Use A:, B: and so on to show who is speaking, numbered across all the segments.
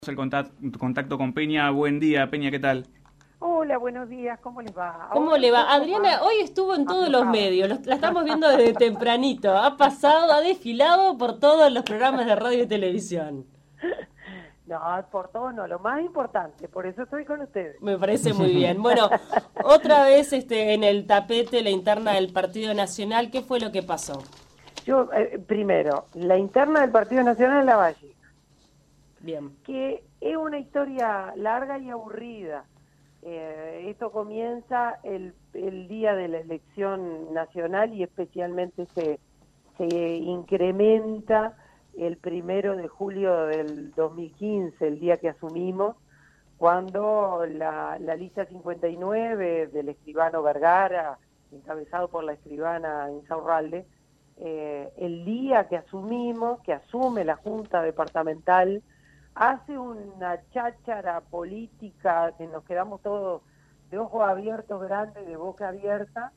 A: El contacto con Peña. Buen día, Peña, ¿qué tal?
B: Hola, buenos días, ¿cómo les va?
C: ¿Cómo
B: Ahora un
C: le va?
B: poco
C: Adriana
B: más
C: hoy estuvo en todos los
B: aflojada.
C: medios, la estamos viendo desde tempranito, ha pasado, ha desfilado por todos los programas de radio y televisión.
B: No, por todo no, lo más importante, por eso estoy con ustedes.
C: Me parece muy bien. Bueno, otra vez en el tapete la interna del Partido Nacional, ¿qué fue lo que pasó?
B: Yo, primero, la interna del Partido Nacional de Lavalle,
C: Bien.
B: que es una historia larga y aburrida. Esto comienza el día de la elección nacional y especialmente se incrementa el 1 de julio del 2015, el día que asumimos, cuando la lista 59 del escribano Vergara, encabezado por la escribana Insaurralde, el día que asumimos, que asume la Junta Departamental, hace una cháchara política que nos quedamos todos de ojos abiertos grandes, de boca abierta,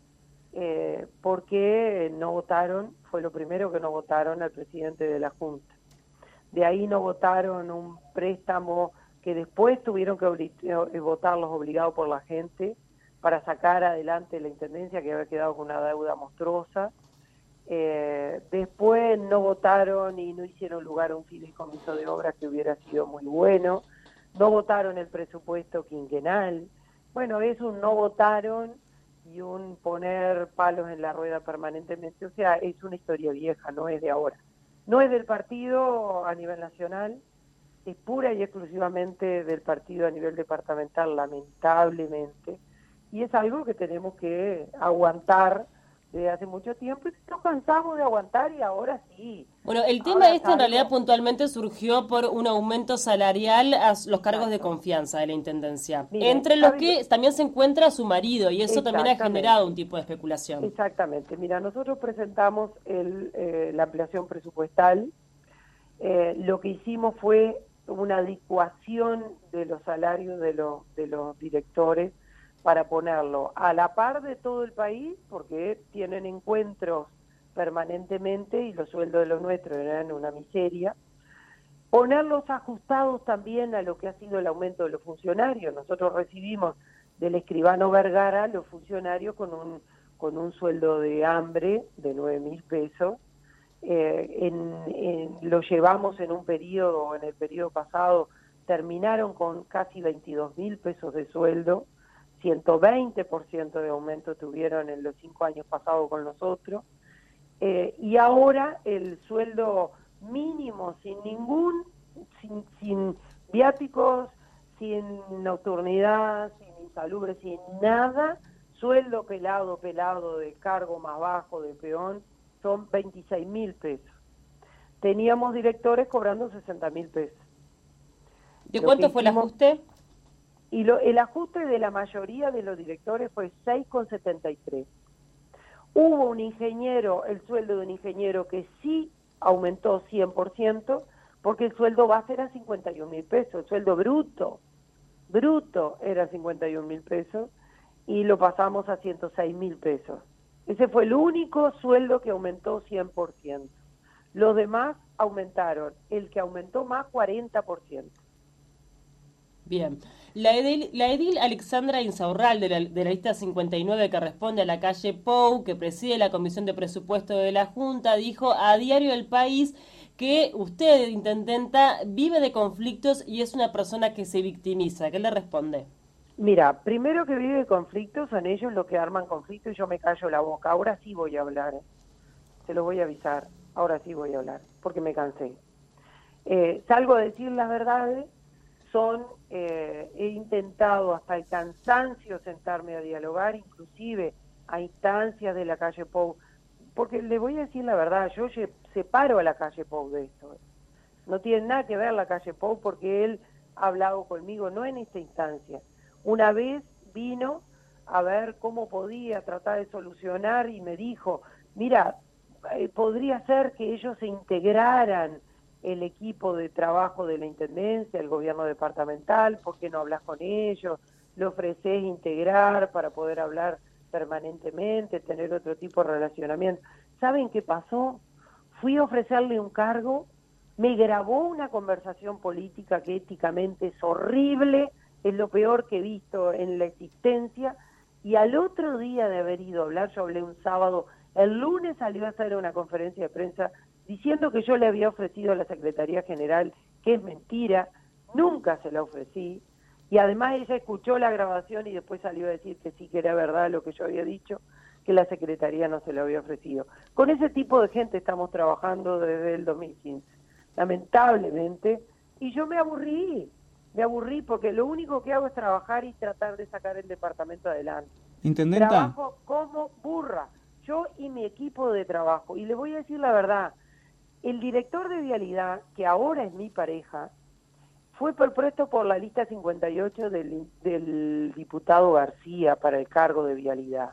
B: porque no votaron, fue lo primero que no votaron al presidente de la Junta. De ahí no votaron un préstamo que después tuvieron que votar los obligados por la gente para sacar adelante la intendencia que había quedado con una deuda monstruosa. Después no votaron y no hicieron lugar a un fideicomiso de obras que hubiera sido muy bueno. No votaron el presupuesto quinquenal. Bueno, es un no votaron y un poner palos en la rueda permanentemente. O sea, es una historia vieja, no es de ahora. No es del partido a nivel nacional, es pura y exclusivamente del partido a nivel departamental, lamentablemente, y es algo que tenemos que aguantar desde hace mucho tiempo y nos cansamos de aguantar y ahora sí.
C: Bueno, el tema
B: Ahora
C: este en realidad
B: salgo,
C: puntualmente surgió por un aumento salarial a los cargos de
B: exacto.
C: confianza de la Intendencia,
B: Miren,
C: entre los
B: ¿sabe
C: que también se encuentra su marido y eso también ha generado un
B: exactamente,
C: tipo de especulación.
B: exactamente. Mira, nosotros presentamos la ampliación presupuestal. Lo que hicimos fue una adecuación de los salarios de los directores para ponerlo a la par de todo el país, porque tienen encuentros permanentemente y los sueldos de los nuestros eran una miseria. Ponerlos ajustados también a lo que ha sido el aumento de los funcionarios. Nosotros recibimos del escribano Vergara los funcionarios con un sueldo de hambre de 9.000 pesos. Lo llevamos en un periodo, en el periodo pasado, terminaron con casi 22.000 pesos de sueldo, 120% de aumento tuvieron en los 5 años pasados con nosotros, y ahora el sueldo mínimo, sin viáticos, sin nocturnidad, sin insalubre, sin nada, sueldo pelado de cargo más bajo, de peón, son 26.000 pesos. Teníamos directores cobrando 60.000 pesos.
C: ¿De
B: Lo que
C: cuánto fue el
B: hicimos,
C: ajuste?
B: el ajuste de la mayoría de los directores fue 6,73. Hubo un ingeniero, el sueldo de un ingeniero que sí aumentó 100%, porque el sueldo base era 51.000 pesos, el sueldo bruto era 51.000 pesos, y lo pasamos a 106.000 pesos. Ese fue el único sueldo que aumentó 100%. Los demás aumentaron, el que aumentó más 40%.
C: Bien. La edil Alexandra Insaurral de la lista 59 que responde a la calle Pou, que preside la Comisión de Presupuesto de la Junta, dijo a Diario El País que usted, intendenta, vive de conflictos y es una persona que se victimiza. ¿Qué le responde?
B: Mira, primero que vive conflictos, son ellos los que arman conflictos y yo me callo la boca. Ahora sí voy a hablar, se lo voy a avisar, ahora sí voy a hablar, porque me cansé. Salgo a decir las verdades, he intentado hasta el cansancio sentarme a dialogar, inclusive a instancias de la calle Pou, porque le voy a decir la verdad, yo separo a la calle Pou de esto. No tiene nada que ver la calle Pou porque él ha hablado conmigo, no en esta instancia. Una vez vino a ver cómo podía tratar de solucionar y me dijo, mira, podría ser que ellos se integraran el equipo de trabajo de la Intendencia, el gobierno departamental, ¿por qué no hablas con ellos? Le ofreces integrar para poder hablar permanentemente, tener otro tipo de relacionamiento. ¿Saben qué pasó? Fui a ofrecerle un cargo me grabó una conversación política que éticamente es horrible, es lo peor que he visto en la existencia, y al otro día de haber ido a hablar, yo hablé un sábado, el lunes salió a hacer una conferencia de prensa diciendo que yo le había ofrecido a la Secretaría General, que es mentira, nunca se la ofrecí, y además ella escuchó la grabación y después salió a decir que sí que era verdad lo que yo había dicho, que la Secretaría no se lo había ofrecido. Con ese tipo de gente estamos trabajando desde el 2015, lamentablemente, y yo me aburrí porque lo único que hago es trabajar y tratar de sacar el departamento adelante.
A: Intendenta.
B: Trabajo como burra, yo y mi equipo de trabajo, y le voy a decir la verdad, el director de Vialidad, que ahora es mi pareja, fue propuesto por la lista 58 del diputado García para el cargo de Vialidad.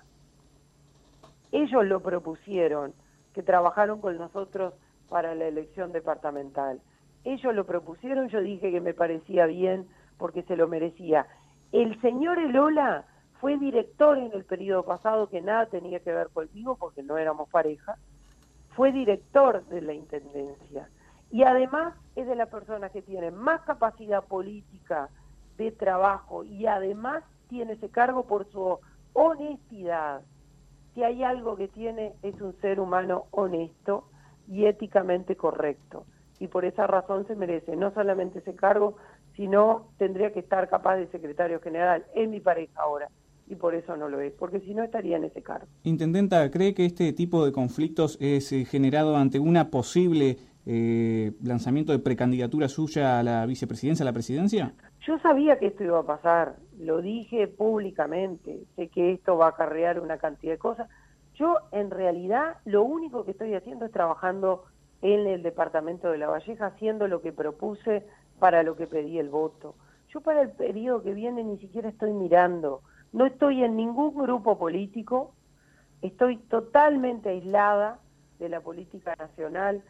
B: Ellos lo propusieron, que trabajaron con nosotros para la elección departamental. Ellos lo propusieron, yo dije que me parecía bien porque se lo merecía. El señor Elola fue director en el periodo pasado, que nada tenía que ver conmigo porque no éramos pareja, fue director de la Intendencia. Y además es de las personas que tienen más capacidad política de trabajo y además tiene ese cargo por su honestidad. Si hay algo que tiene, es un ser humano honesto y éticamente correcto. Y por esa razón se merece no solamente ese cargo, sino tendría que estar capaz de secretario general. Es mi pareja ahora, y por eso no lo es, porque si no estaría en ese cargo.
A: Intendenta, ¿cree que este tipo de conflictos es generado ante una posible lanzamiento de precandidatura suya a la vicepresidencia, a la presidencia?
B: Yo sabía que esto iba a pasar, lo dije públicamente, sé que esto va a acarrear una cantidad de cosas. Yo, en realidad, lo único que estoy haciendo es trabajando en el departamento de La Valleja, haciendo lo que propuse para lo que pedí el voto. Yo para el periodo que viene ni siquiera estoy mirando, no estoy en ningún grupo político, estoy totalmente aislada de la política nacional,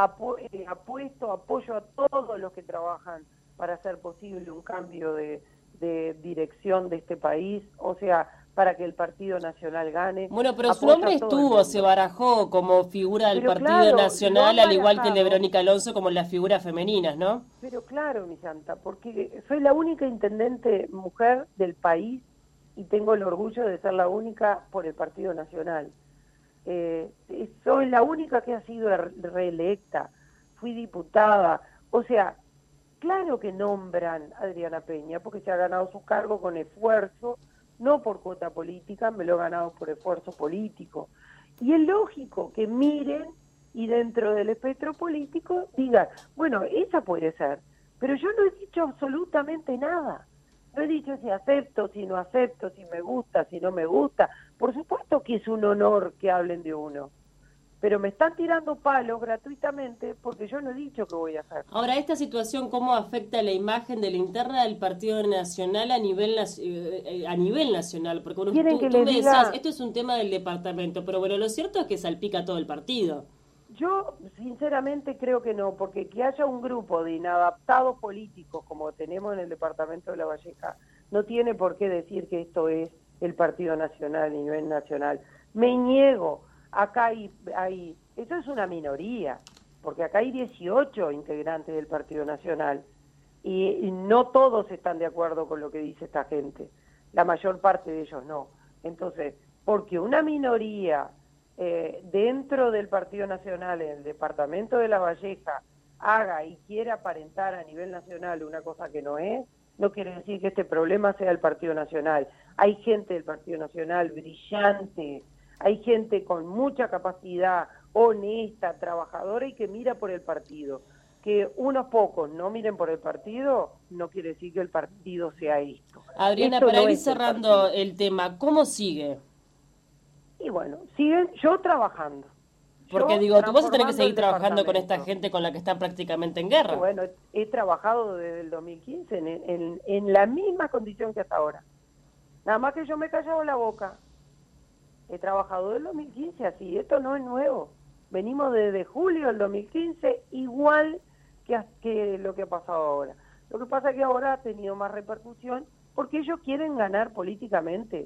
B: apoyo a todos los que trabajan para hacer posible un cambio de dirección de este país, o sea, para que el Partido Nacional gane.
C: Bueno, pero su nombre estuvo, se barajó como figura del Partido Nacional, al igual que el de Verónica Alonso, como las figuras femeninas, ¿no?
B: Pero claro, mi santa, porque soy la única intendente mujer del país y tengo el orgullo de ser la única por el Partido Nacional. Soy la única que ha sido reelecta, fui diputada, o sea, claro que nombran a Adriana Peña porque se ha ganado su cargo con esfuerzo, no por cuota política, me lo he ganado por esfuerzo político. Y es lógico que miren y dentro del espectro político digan, bueno, esa puede ser, pero yo no he dicho absolutamente nada. No he dicho si acepto, si no acepto, si me gusta, si no me gusta. Por supuesto que es un honor que hablen de uno, pero me están tirando palos gratuitamente porque yo no he dicho qué voy a hacer.
C: Ahora, ¿esta situación cómo afecta la imagen de la interna del Partido Nacional a nivel nacional? Porque bueno, tú me decías, esto es un tema del departamento, pero bueno, lo cierto es que salpica a todo el partido.
B: Yo sinceramente creo que no, porque que haya un grupo de inadaptados políticos como tenemos en el departamento de La Valleja, no tiene por qué decir que esto es el Partido Nacional y no es nacional. Me niego, acá hay eso es una minoría, porque acá hay 18 integrantes del Partido Nacional y no todos están de acuerdo con lo que dice esta gente, la mayor parte de ellos no. Entonces, porque una minoría dentro del Partido Nacional, en el departamento de La Valleja, haga y quiera aparentar a nivel nacional una cosa que no es, no quiere decir que este problema sea el Partido Nacional. Hay gente del Partido Nacional brillante, hay gente con mucha capacidad, honesta, trabajadora y que mira por el partido. Que unos pocos no miren por el partido, no quiere decir que el partido sea esto.
C: Adriana,
B: esto
C: para
B: no
C: ir cerrando el tema, ¿cómo sigue?
B: Y bueno, siguen yo trabajando.
C: Porque digo, tú vas a tener que seguir trabajando con esta gente con la que están prácticamente en guerra.
B: Bueno, he trabajado desde el 2015 en la misma condición que hasta ahora. Nada más que yo me he callado la boca. He trabajado desde el 2015 así, esto no es nuevo. Venimos desde julio del 2015 igual que lo que ha pasado ahora. Lo que pasa es que ahora ha tenido más repercusión porque ellos quieren ganar políticamente.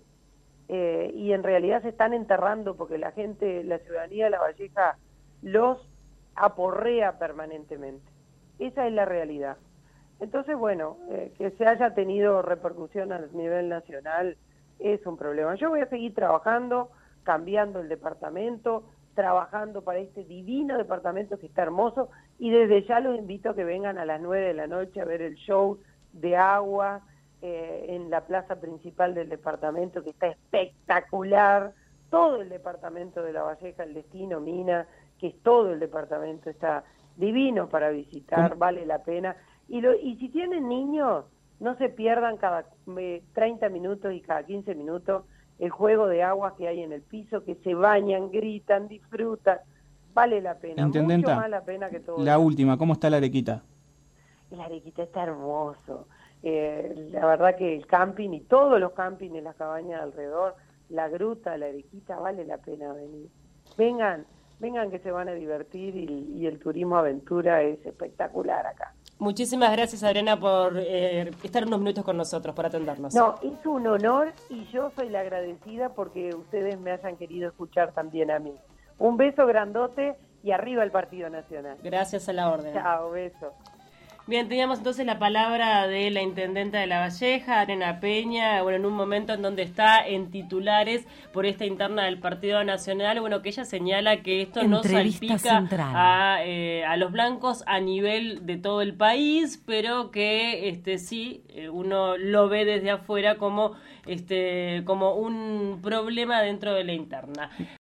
B: Y en realidad se están enterrando porque la gente, la ciudadanía de La Valleja los aporrea permanentemente. Esa es la realidad. Entonces, bueno, que se haya tenido repercusión a nivel nacional es un problema. Yo voy a seguir trabajando, cambiando el departamento, trabajando para este divino departamento que está hermoso, y desde ya los invito a que vengan a las 9 de la noche a ver el show de agua en la plaza principal del departamento, que está espectacular. Todo el departamento de La Valleja, el Destino, Mina, que es todo el departamento, está divino para visitar, vale la pena. Y si tienen niños, no se pierdan cada 30 minutos y cada 15 minutos el juego de agua que hay en el piso, que se bañan, gritan, disfrutan. Vale la pena,
A: Intendenta,
B: mucho más la pena que todo.
A: La última, ¿cómo está la Arequita?
B: La Arequita está hermoso. La verdad que el camping y todos los campings, las cabañas alrededor, la gruta, la Arequita, vale la pena venir. Vengan que se van a divertir, y el turismo aventura es espectacular acá.
C: Muchísimas gracias, Adriana, por estar unos minutos con nosotros, por atendernos.
B: No, es un honor, y yo soy la agradecida porque ustedes me hayan querido escuchar también a mí. Un beso grandote y arriba el Partido Nacional.
C: Gracias, a la orden.
B: Chao, beso.
C: Bien, teníamos entonces la palabra de la intendenta de La Valleja, Adriana Peña, bueno, en un momento en donde está en titulares por esta interna del Partido Nacional, bueno, que ella señala que esto no salpica a los blancos a nivel de todo el país, pero que sí, uno lo ve desde afuera como un problema dentro de la interna.